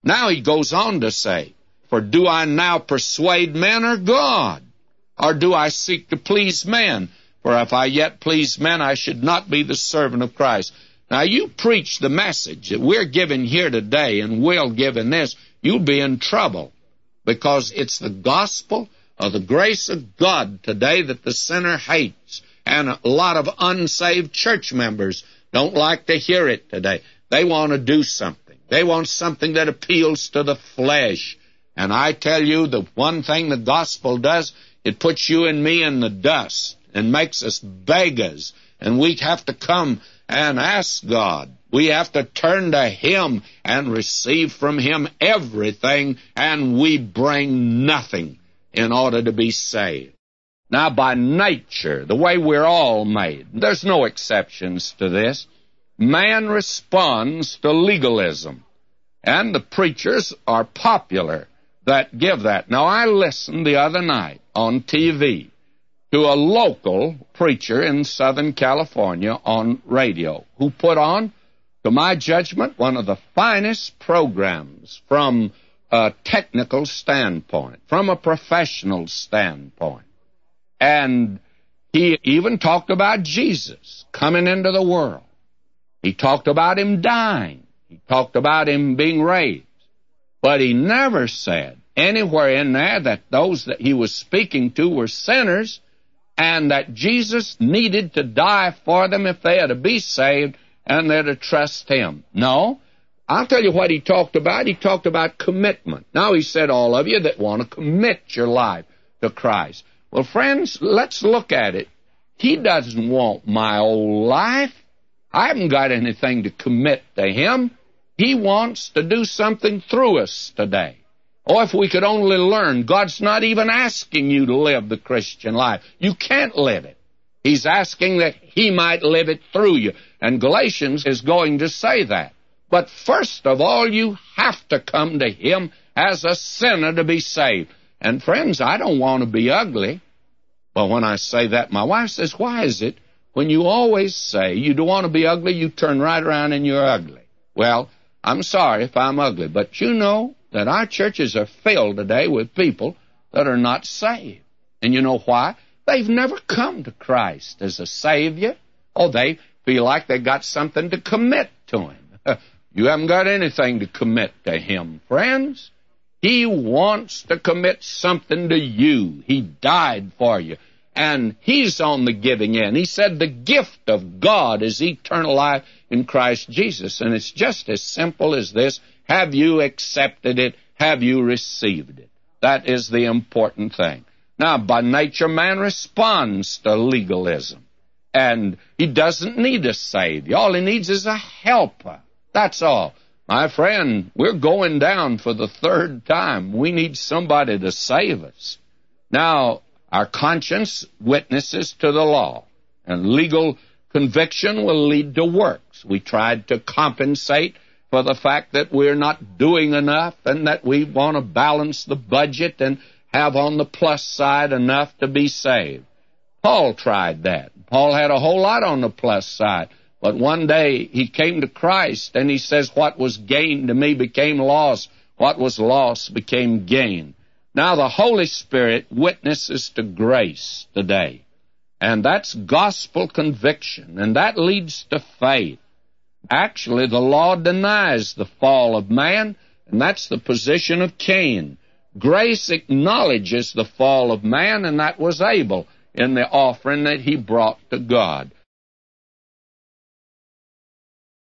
Now he goes on to say, for do I now persuade men or God? Or do I seek to please men? For if I yet please men, I should not be the servant of Christ. Now, you preach the message that we're giving here today and we'll give in this, you'll be in trouble, because it's the gospel of the grace of God today that the sinner hates. And a lot of unsaved church members don't like to hear it today. They want to do something. They want something that appeals to the flesh. And I tell you, the one thing the gospel does, it puts you and me in the dust and makes us beggars. And we have to come and ask God. We have to turn to Him and receive from Him everything, and we bring nothing in order to be saved. Now, by nature, the way we're all made, there's no exceptions to this, man responds to legalism. And the preachers are popular that give that. Now, I listened the other night on TV to a local preacher in Southern California on radio who put on, to my judgment, one of the finest programs from a technical standpoint, from a professional standpoint. And he even talked about Jesus coming into the world. He talked about Him dying. He talked about Him being raised. But he never said anywhere in there that those that he was speaking to were sinners and that Jesus needed to die for them if they had to be saved and they're to trust Him. No. I'll tell you what he talked about. He talked about commitment. Now, he said, all of you that want to commit your life to Christ. Well, friends, let's look at it. He doesn't want my old life. I haven't got anything to commit to Him. He wants to do something through us today. Oh, if we could only learn, God's not even asking you to live the Christian life. You can't live it. He's asking that He might live it through you. And Galatians is going to say that. But first of all, you have to come to Him as a sinner to be saved. And friends, I don't want to be ugly. But when I say that, my wife says, why is it when you always say you don't want to be ugly, you turn right around and you're ugly? Well, I'm sorry if I'm ugly, but you know that our churches are filled today with people that are not saved. And you know why? They've never come to Christ as a Savior. Oh, they feel like they got something to commit to Him. You haven't got anything to commit to Him, friends. He wants to commit something to you. He died for you. And He's on the giving end. He said the gift of God is eternal life in Christ Jesus. And it's just as simple as this. Have you accepted it? Have you received it? That is the important thing. Now, by nature, man responds to legalism. And he doesn't need a Savior. All he needs is a helper. That's all. My friend, we're going down for the third time. We need somebody to save us. Now, our conscience witnesses to the law, and legal conviction will lead to works. We tried to compensate for the fact that we're not doing enough and that we want to balance the budget and have on the plus side enough to be saved. Paul tried that. Paul had a whole lot on the plus side. But one day he came to Christ and he says, what was gain to me became loss. What was lost became gain. Now the Holy Spirit witnesses to grace today. And that's gospel conviction. And that leads to faith. Actually, the law denies the fall of man. And that's the position of Cain. Grace acknowledges the fall of man. And that was Abel in the offering that he brought to God.